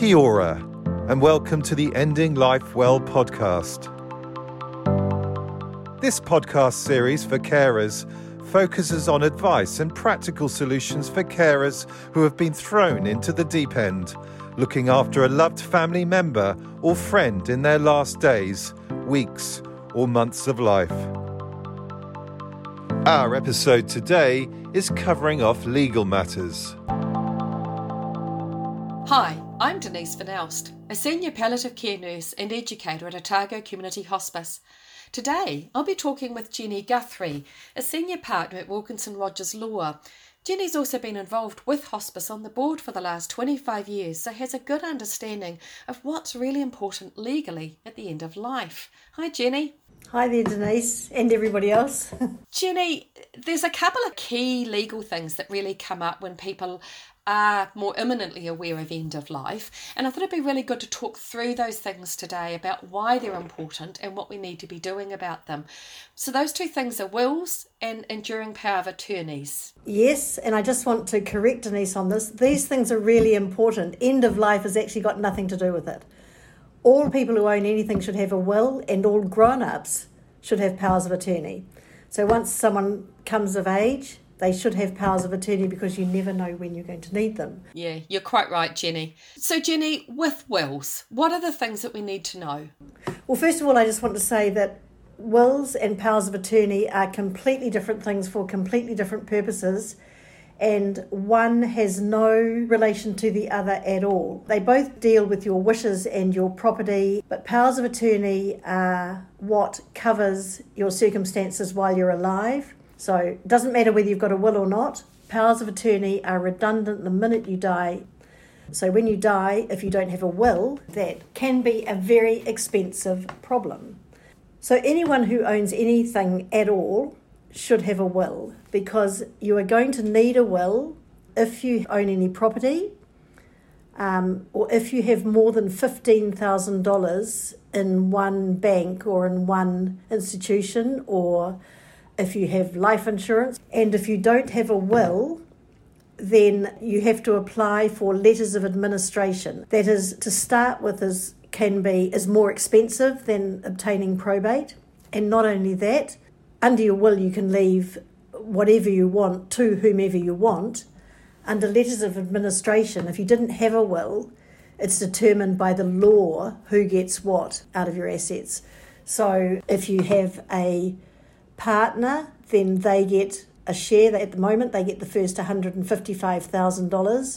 Kia ora, and welcome to the Ending Life Well podcast. This podcast series for carers focuses on advice and practical solutions for carers who have been thrown into the deep end, looking after a loved family member or friend in their last days, weeks, or months of life. Our episode today is covering off legal matters. Hi, I'm Denise Van Elst, a senior palliative care nurse and educator at Otago Community Hospice. Today, I'll be talking with Jenny Guthrie, a senior partner at Wilkinson Rogers Law. Jenny's also been involved with hospice on the board for the last 25 years, so has a good understanding of what's really important legally at the end of life. Hi, Jenny. Hi there, Denise, and everybody else. Jenny, there's a couple of key legal things that really come up when people are more imminently aware of end of life, and I thought it'd be really good to talk through those things today about why they're important and what we need to be doing about them. So those two things are wills and enduring power of attorneys. Yes, and I just want to correct Denise on this. These things are really important. End of life has actually got nothing to do with it. All people who own anything should have a will, and all grown-ups should have powers of attorney. So once someone comes of age, they should have powers of attorney because you never know when you're going to need them. Yeah, you're quite right, Jenny. So Jenny, with wills, what are the things that we need to know? Well, first of all, I just want to say that wills and powers of attorney are completely different things for completely different purposes, and one has no relation to the other at all. They both deal with your wishes and your property, but powers of attorney are what covers your circumstances while you're alive. So it doesn't matter whether you've got a will or not. Powers of attorney are redundant the minute you die. So when you die, if you don't have a will, that can be a very expensive problem. So anyone who owns anything at all should have a will, because you are going to need a will if you own any property, or if you have more than $15,000 in one bank or in one institution, or if you have life insurance. And if you don't have a will, then you have to apply for letters of administration. That is, to start with, is more expensive than obtaining probate. And not only that, under your will you can leave whatever you want to whomever you want. Under letters of administration, if you didn't have a will, it's determined by the law who gets what out of your assets. So if you have a partner, then they get a share. At the moment, they get the first $155,000.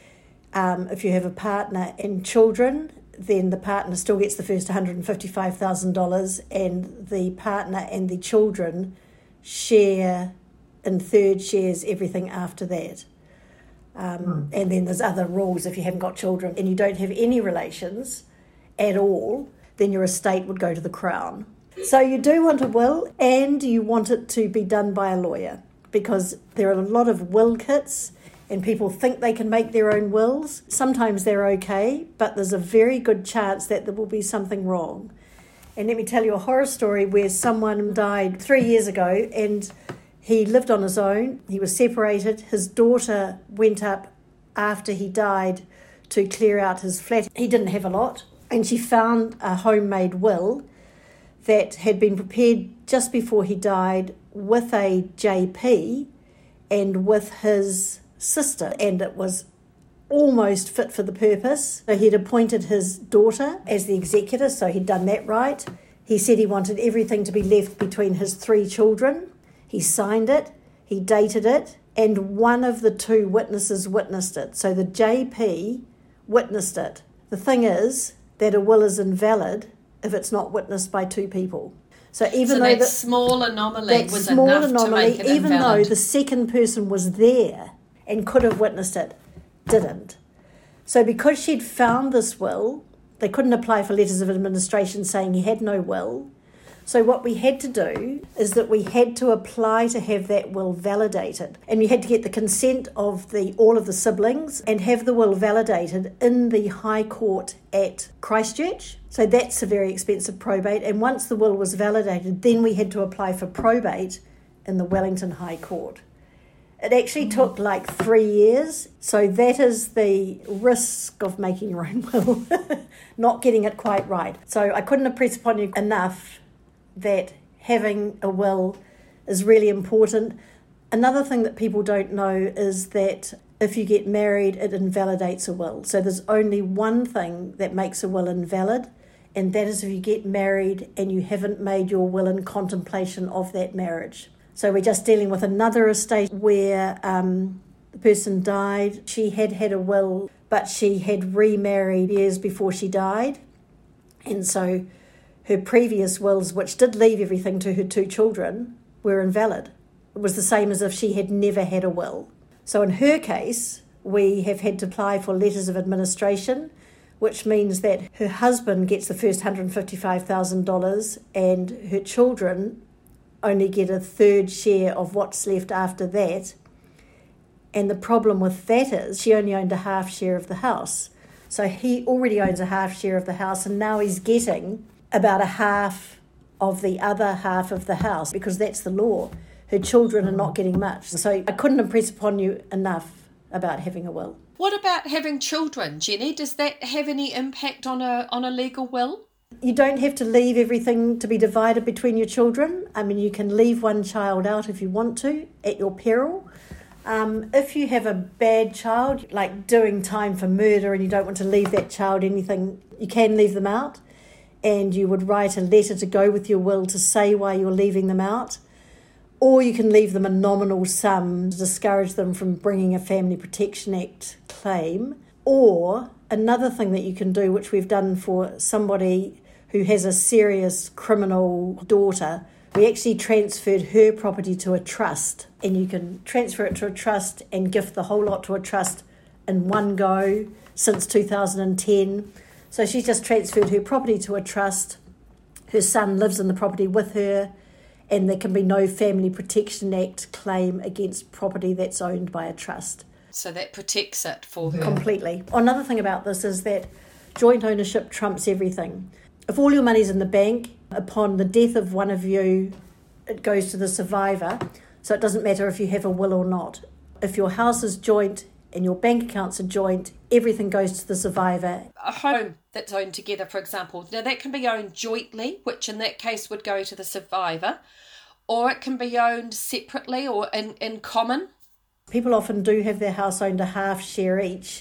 If you have a partner and children, then the partner still gets the first $155,000, and the partner and the children share in third shares everything after that. And then there's other rules. If you haven't got children and you don't have any relations at all, then your estate would go to the Crown. So you do want a will, and you want it to be done by a lawyer, because there are a lot of will kits and people think they can make their own wills. Sometimes they're okay, but there's a very good chance that there will be something wrong. And let me tell you a horror story where someone died 3 years ago, and he lived on his own. He was separated. His daughter went up after he died to clear out his flat. He didn't have a lot, and she found a homemade will that had been prepared just before he died with a JP and with his sister, and it was almost fit for the purpose. So he'd appointed his daughter as the executor, so he'd done that right. He said he wanted everything to be left between his 3 children. He signed it, he dated it, and one of the 2 witnesses witnessed it. So the JP witnessed it. The thing is that a will is invalid if it's not witnessed by 2 people. So even though that small anomaly was small enough anomaly, to make it even invalid. though the second person was there and could have witnessed it, didn't. So because she'd found this will, they couldn't apply for letters of administration saying he had no will. So what we had to do is that we had to apply to have that will validated. And you had to get the consent of all of the siblings and have the will validated in the High Court at Christchurch. So that's a very expensive probate. And once the will was validated, then we had to apply for probate in the Wellington High Court. It actually took like 3 years. So that is the risk of making your own will, not getting it quite right. So I couldn't impress upon you enough that having a will is really important. Another thing that people don't know is that if you get married, it invalidates a will. So there's only one thing that makes a will invalid, and that is if you get married and you haven't made your will in contemplation of that marriage. So we're just dealing with another estate where the person died. She had had a will, but she had remarried years before she died. And so her previous wills, which did leave everything to her 2 children, were invalid. It was the same as if she had never had a will. So in her case, we have had to apply for letters of administration, which means that her husband gets the first $155,000 and her children only get a third share of what's left after that. And the problem with that is she only owned a half share of the house. So he already owns a half share of the house, and now he's getting about a half of the other half of the house, because that's the law. Her children are not getting much. So I couldn't impress upon you enough about having a will. What about having children, Jenny? Does that have any impact on a legal will? You don't have to leave everything to be divided between your children. I mean, you can leave one child out if you want to, at your peril. If you have a bad child, like doing time for murder, and you don't want to leave that child anything, you can leave them out. And you would write a letter to go with your will to say why you're leaving them out. Or you can leave them a nominal sum to discourage them from bringing a Family Protection Act claim. Or another thing that you can do, which we've done for somebody who has a serious criminal daughter, we actually transferred her property to a trust. And you can transfer it to a trust and gift the whole lot to a trust in one go since 2010. So she's just transferred her property to a trust. Her son lives in the property with her, and there can be no Family Protection Act claim against property that's owned by a trust. So that protects it for her. Completely. Another thing about this is that joint ownership trumps everything. If all your money's in the bank, upon the death of one of you, it goes to the survivor. So it doesn't matter if you have a will or not. If your house is joint and your bank accounts are joint, everything goes to the survivor. A home that's owned together, for example, now that can be owned jointly, which in that case would go to the survivor, or it can be owned separately or in common. People often do have their house owned a half share each,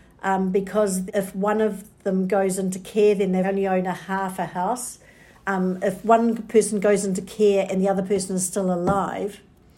because if one of them goes into care, then they only own a half a house. If one person goes into care and the other person is still alive,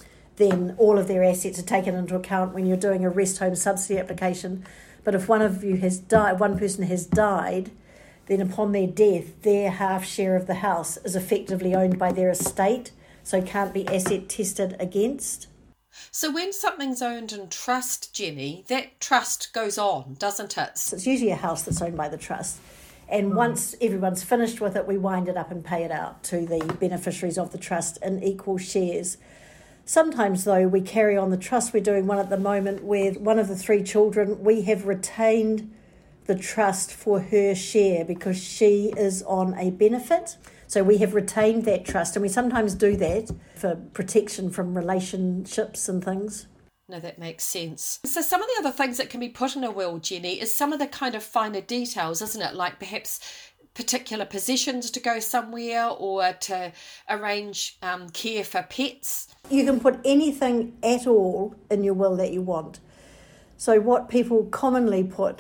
then all of their assets are taken into account when you're doing a rest home subsidy application. But if one of you has died, one person has died, then upon their death, their half share of the house is effectively owned by their estate, so can't be asset tested against. So when something's owned in trust, Jenny, that trust goes on, doesn't it? So it's usually a house that's owned by the trust. And once everyone's finished with it, we wind it up and pay it out to the beneficiaries of the trust in equal shares. Sometimes, though, we carry on the trust. We're doing one at the moment where one of the 3 children, we have retained the trust for her share because she is on a benefit. So we have retained that trust, and we sometimes do that for protection from relationships and things. No, that makes sense. So some of the other things that can be put in a will, Jenny, is some of the kind of finer details, isn't it? Like perhaps particular possessions to go somewhere, or to arrange care for pets. You can put anything at all in your will that you want. So what people commonly put,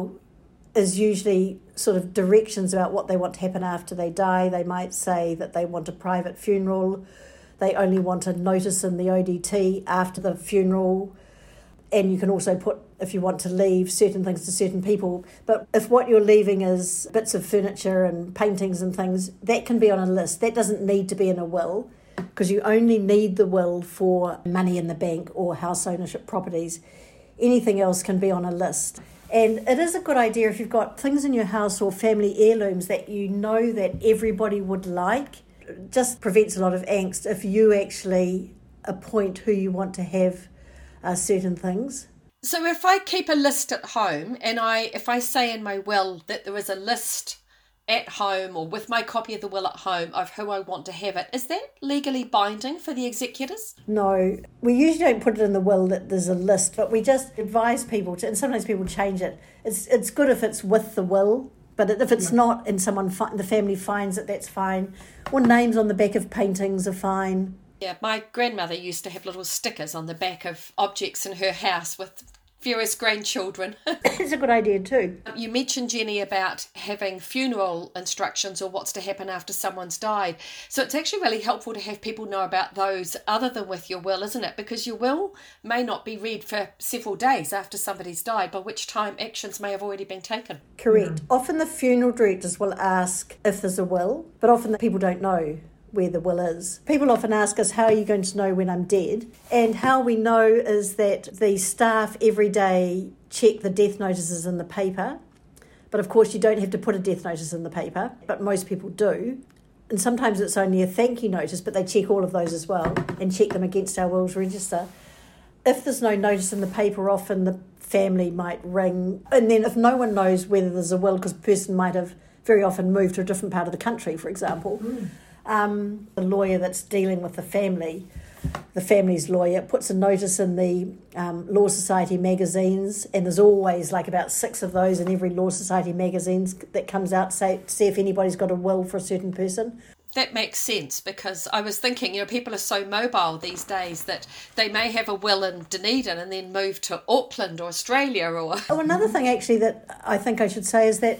is usually sort of directions about what they want to happen after they die. They might say that they want a private funeral. They only want a notice in the ODT after the funeral. And you can also put, if you want to leave certain things to certain people. But if what you're leaving is bits of furniture and paintings and things, that can be on a list. That doesn't need to be in a will, because you only need the will for money in the bank or house ownership properties. Anything else can be on a list. And it is a good idea if you've got things in your house or family heirlooms that you know that everybody would like. It just prevents a lot of angst if you actually appoint who you want to have certain things. So if I keep a list at home, and if I say in my will that there is a list at home or with my copy of the will at home of who I want to have it, is that legally binding for the executors? No, we usually don't put it in the will that there's a list, but we just advise people to, and sometimes people change it. It's good if it's with the will, but if it's not and the family finds it, that's fine. Or names on the back of paintings are fine. Yeah, my grandmother used to have little stickers on the back of objects in her house with various grandchildren. It's a good idea too. You mentioned, Jenny, about having funeral instructions or what's to happen after someone's died. So it's actually really helpful to have people know about those other than with your will, isn't it? Because your will may not be read for several days after somebody's died, by which time actions may have already been taken. Correct. Often the funeral directors will ask if there's a will, but often the people don't know where the will is. People often ask us, how are you going to know when I'm dead? And how we know is that the staff every day check the death notices in the paper. But of course you don't have to put a death notice in the paper, but most people do. And sometimes it's only a thank you notice, but they check all of those as well and check them against our wills register. If there's no notice in the paper, often the family might ring. And then if no one knows whether there's a will, because the person might have very often moved to a different part of the country, for example, the lawyer that's dealing with the family's lawyer, puts a notice in the Law Society magazines, and there's always like about 6 of those in every Law Society magazines that comes out to see if anybody's got a will for a certain person. That makes sense, because I was thinking, people are so mobile these days that they may have a will in Dunedin and then move to Auckland or Australia or... Oh, another thing actually that I think I should say is that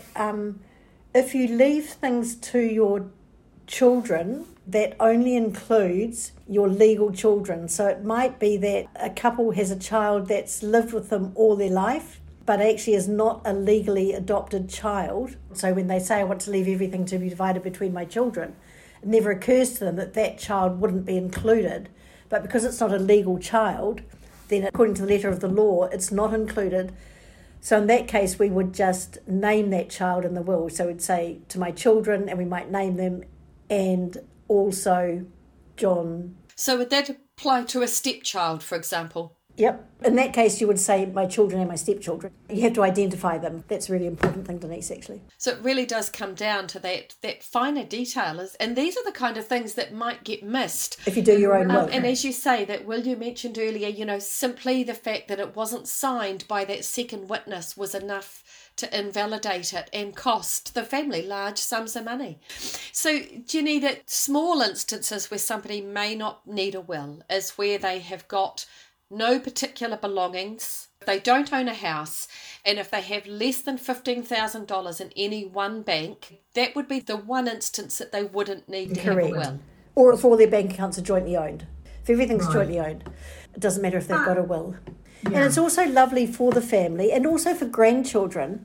if you leave things to your children, that only includes your legal children. So it might be that a couple has a child that's lived with them all their life, but actually is not a legally adopted child. So when they say, I want to leave everything to be divided between my children, it never occurs to them that that child wouldn't be included. But because it's not a legal child, then according to the letter of the law, it's not included. So in that case, we would just name that child in the will. So we'd say to my children, and we might name them, and also John. So would that apply to a stepchild, for example? Yep. In that case, you would say my children and my stepchildren. You have to identify them. That's a really important thing, Denise, actually. So it really does come down to that finer detail. And these are the kind of things that might get missed. If you do your own will. And as you say, that will you mentioned earlier, simply the fact that it wasn't signed by that second witness was enough to invalidate it and cost the family large sums of money. So, Jenny, that small instances where somebody may not need a will is where they have got no particular belongings, they don't own a house, and if they have less than $15,000 in any one bank, that would be the one instance that they wouldn't need to have a will. Or if all their bank accounts are jointly owned. If everything's jointly owned, it doesn't matter if they've got a will. Yeah. And it's also lovely for the family and also for grandchildren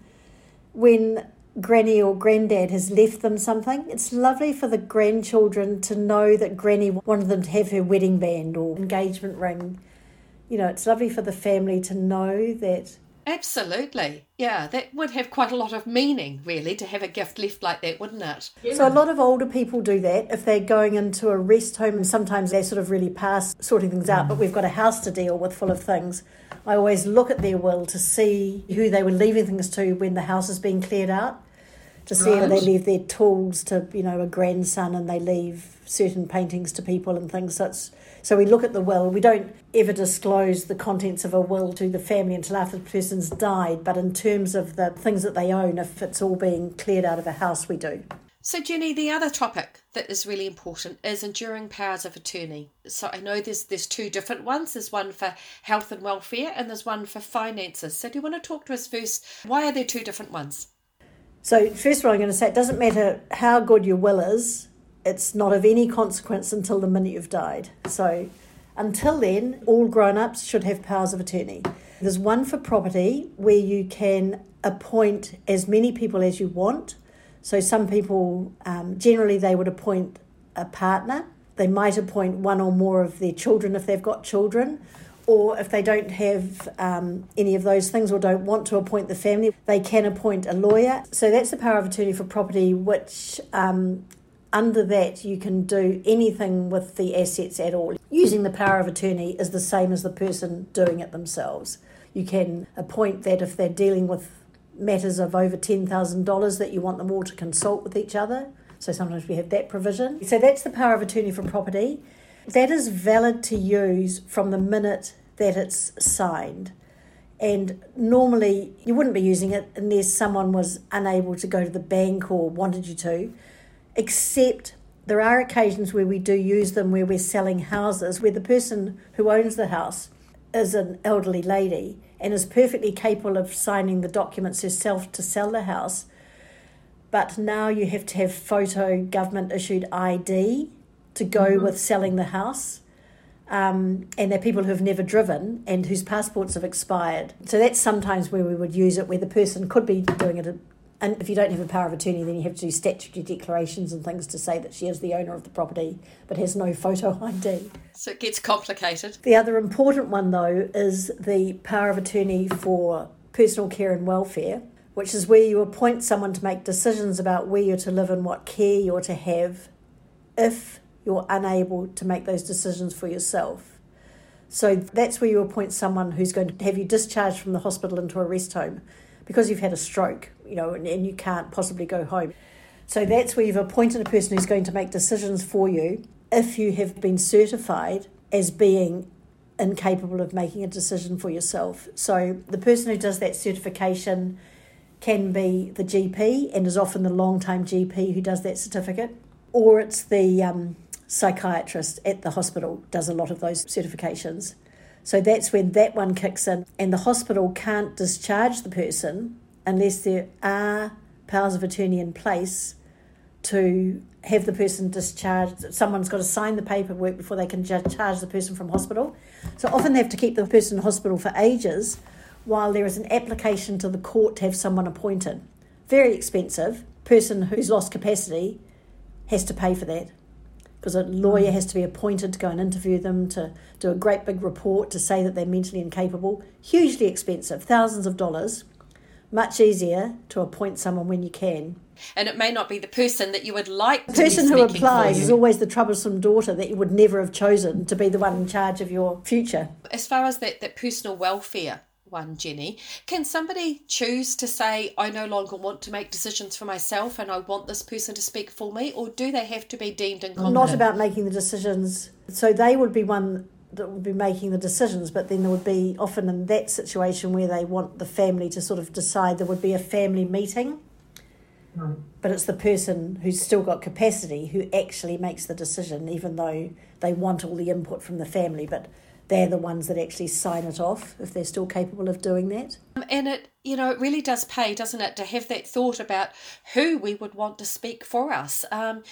when Granny or Granddad has left them something. It's lovely for the grandchildren to know that Granny wanted them to have her wedding band or engagement ring. It's lovely for the family to know that. Absolutely. Yeah, that would have quite a lot of meaning, really, to have a gift left like that, wouldn't it? Yeah. So a lot of older people do that if they're going into a rest home, and sometimes they're sort of really past sorting things out, but we've got a house to deal with full of things. I always look at their will to see who they were leaving things to when the house is being cleared out, to see if they leave their tools to, a grandson, and they leave certain paintings to people and things. So we look at the will. We don't ever disclose the contents of a will to the family until after the person's died, but in terms of the things that they own, if it's all being cleared out of a house, we do. So, Jenny, the other topic that is really important is enduring powers of attorney. So I know there's 2 different ones. There's one for health and welfare and there's one for finances. So do you want to talk to us first? Why are there 2 different ones? So first of all, I'm going to say it doesn't matter how good your will is. It's not of any consequence until the minute you've died. So until then, all grown-ups should have powers of attorney. There's one for property where you can appoint as many people as you want. So some people, generally they would appoint a partner. They might appoint one or more of their children if they've got children. Or if they don't have any of those things or don't want to appoint the family, they can appoint a lawyer. So that's the power of attorney for property, which under that you can do anything with the assets at all. Using the power of attorney is the same as the person doing it themselves. You can appoint that if they're dealing with matters of over $10,000 that you want them all to consult with each other. So sometimes we have that provision. So that's the power of attorney for property. That is valid to use from the minute that it's signed. And normally you wouldn't be using it unless someone was unable to go to the bank or wanted you to, except there are occasions where we do use them where we're selling houses, where the person who owns the house is an elderly lady and is perfectly capable of signing the documents herself to sell the house. But now you have to have photo government-issued ID to go with selling the house. And they're people who have never driven and whose passports have expired. So that's sometimes where we would use it, where the person could be doing it. And if you don't have a power of attorney, then you have to do statutory declarations and things to say that she is the owner of the property, but has no photo ID. So it gets complicated. The other important one, though, is the power of attorney for personal care and welfare, which is where you appoint someone to make decisions about where you're to live and what care you're to have if you're unable to make those decisions for yourself. So that's where you appoint someone who's going to have you discharged from the hospital into a rest home because you've had a stroke, and you can't possibly go home. So that's where you've appointed a person who's going to make decisions for you if you have been certified as being incapable of making a decision for yourself. So the person who does that certification can be the GP, and is often the long-time GP who does that certificate, or it's the psychiatrist at the hospital does a lot of those certifications. So that's when that one kicks in, and the hospital can't discharge the person unless there are powers of attorney in place to have the person discharged. Someone's got to sign the paperwork before they can discharge the person from hospital. So often they have to keep the person in hospital for ages while there is an application to the court to have someone appointed. Very expensive. Person who's lost capacity has to pay for that, because a lawyer has to be appointed to go and interview them, to do a great big report to say that they're mentally incapable. Hugely expensive, thousands of dollars. Much easier to appoint someone when you can. And it may not be the person that you would like to be speaking for. The person who applies is always the troublesome daughter that you would never have chosen to be the one in charge of your future. As far as that personal welfare one, Jenny, can somebody choose to say, I no longer want to make decisions for myself and I want this person to speak for me, or do they have to be deemed incompetent? Not about making the decisions. So they would be one that would be making the decisions, but then there would be often in that situation where they want the family to sort of decide, there would be a family meeting. But it's the person who's still got capacity who actually makes the decision, even though they want all the input from the family, but they're the ones that actually sign it off if they're still capable of doing that. And it really does pay, doesn't it, to have that thought about who we would want to speak for us.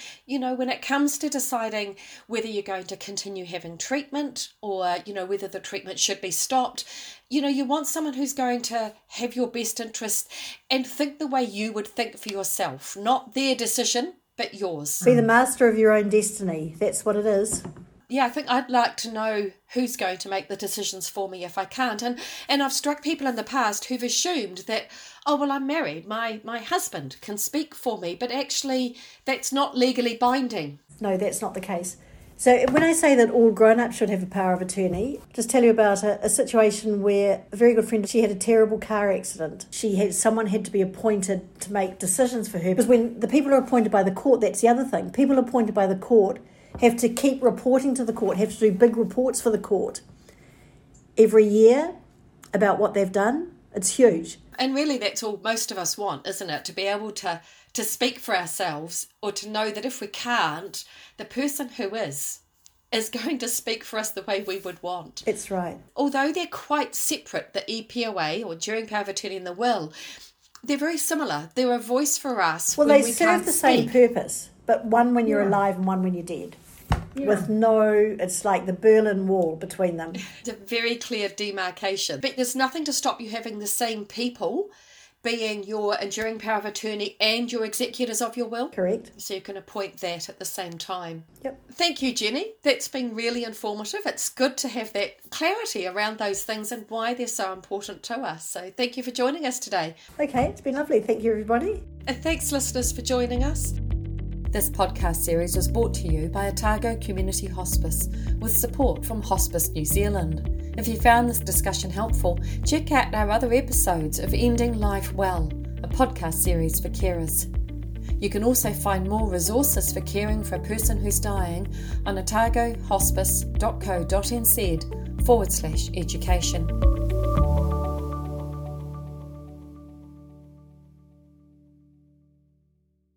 When it comes to deciding whether you're going to continue having treatment or, whether the treatment should be stopped, you want someone who's going to have your best interest and think the way you would think for yourself, not their decision, but yours. Be the master of your own destiny. That's what it is. Yeah, I think I'd like to know who's going to make the decisions for me if I can't. And I've struck people in the past who've assumed that, I'm married, my husband can speak for me, but actually that's not legally binding. No, that's not the case. So when I say that all grown-ups should have a power of attorney, just tell you about a situation where a very good friend, she had a terrible car accident. Someone had to be appointed to make decisions for her. Because when the people are appointed by the court, that's the other thing. People appointed by the court have to keep reporting to the court, have to do big reports for the court every year about what they've done. It's huge. And really that's all most of us want, isn't it? To be able to speak for ourselves, or to know that if we can't, the person who is going to speak for us the way we would want. It's right. Although they're quite separate, the EPOA or enduring power of attorney and the will, they're very similar. They're a voice for us. Well, they serve the same purpose, but one when you're alive and one when you're dead. Yeah. It's like the Berlin Wall between them. It's a very clear demarcation. But there's nothing to stop you having the same people being your enduring power of attorney and your executors of your will. Correct. So you can appoint that at the same time. Yep. Thank you, Jenny. That's been really informative. It's good to have that clarity around those things and why they're so important to us. So thank you for joining us today. Okay, it's been lovely. Thank you, everybody. And thanks, listeners, for joining us. This podcast series was brought to you by Otago Community Hospice with support from Hospice New Zealand. If you found this discussion helpful, check out our other episodes of Ending Life Well. a podcast series for carers. You can also find more resources for caring for a person who's dying on otagohospice.co.nz/education.